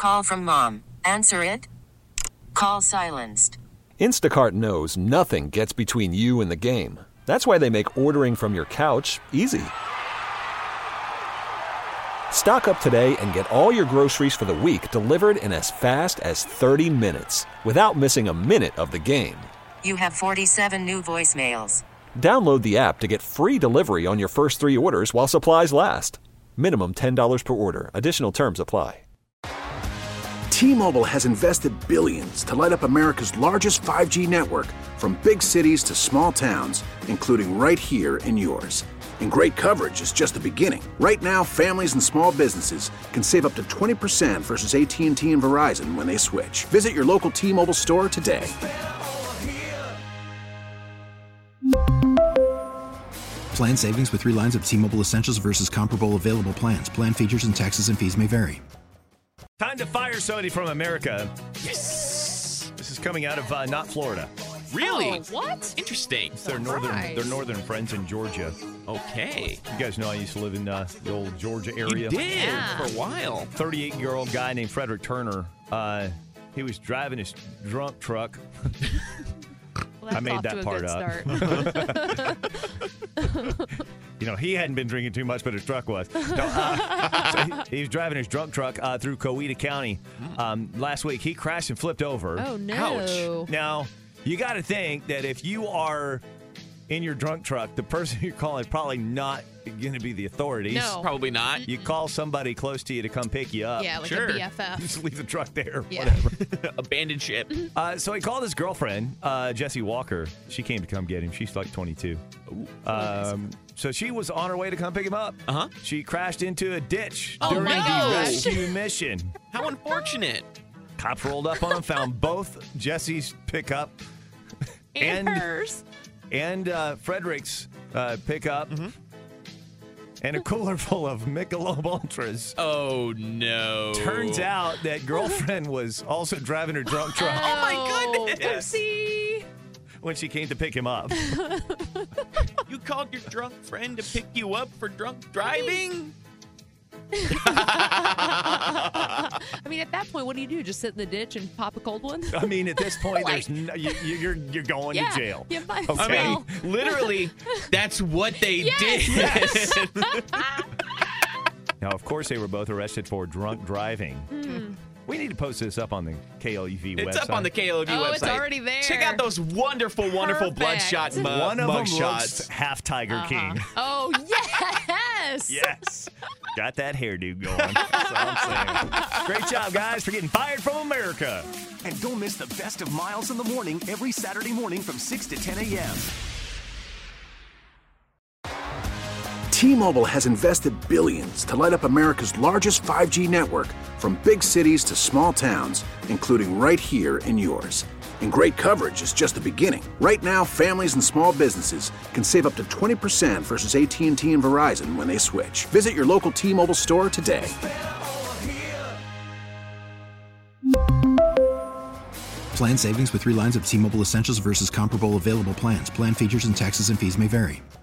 Call from mom. Answer it. Call silenced. Instacart knows nothing gets between you and the game. That's why they make ordering from your couch easy. Stock up today and get all your groceries for the week delivered in as fast as 30 minutes without missing a minute of the game. You have 47 new voicemails. Download the app to get free delivery on your first 3 orders while supplies last. Minimum $10 per order. Additional terms apply. T-Mobile has invested billions to light up America's largest 5G network, from big cities to small towns, including right here in yours. And great coverage is just the beginning. Right now, families and small businesses can save up to 20% versus AT&T and Verizon when they switch. Visit your local T-Mobile store today. Plan savings with 3 lines of T-Mobile Essentials versus comparable available plans. Plan features and taxes and fees may vary. Time to fire somebody from America. Yes. This is coming out of not Florida. Really? Oh, what? Interesting. It's their northern friends in Georgia. Okay. You guys know I used to live in the old Georgia area. You did for a while. 38-year-old guy named Frederick Turner. He was driving his drunk truck. Well, I made that part up. He hadn't been drinking too much, but his truck was. So he was driving his drunk truck through Coweta County last week. He crashed and flipped over. Oh, no. Ouch. Now, you got to think that if you are in your drunk truck, the person you're calling is probably not going to be the authorities. No. Probably not. You call somebody close to you to come pick you up. Yeah, like Sure. a BFF. Just leave the truck there. Yeah. Whatever. Abandoned ship. So he called his girlfriend, Jessie Walker. She came to come get him. She's like 22. So she was on her way to come pick him up. Uh-huh. She crashed into a ditch Oh, during no. the rescue mission. How unfortunate. Cops rolled up on him, found both Jessie's pickup And hers. and Frederick's pickup and a cooler full of Michelob Ultras. Oh, no. Turns out that girlfriend was also driving her drunk truck Oh, my goodness. Oopsie. when she came to pick him up. You called your drunk friend to pick you up for drunk driving? I mean, at that point, what do? Just sit in the ditch and pop a cold one? I mean, at this point, Like- there's you're going to jail. You might Okay. as I well. mean, literally, that's what they Yes. did. Now, of course, they were both arrested for drunk driving. We need to post this up on the KLUV website. It's up on the KLOV website. Oh, it's already there. Check out those wonderful Perfect. bloodshot One of them looks mugshots. half Tiger King. Oh, yes. Yes. Got that hairdo going. That's all I'm saying. Great job, guys, for getting fired from America. And don't miss the best of Miles in the Morning every Saturday morning from 6 to 10 a.m. T-Mobile has invested billions to light up America's largest 5G network, from big cities to small towns, including right here in yours. And great coverage is just the beginning. Right now, families and small businesses can save up to 20% versus AT&T and Verizon when they switch. Visit your local T-Mobile store today. Plan savings with 3 lines of T-Mobile Essentials versus comparable available plans. Plan features and taxes and fees may vary.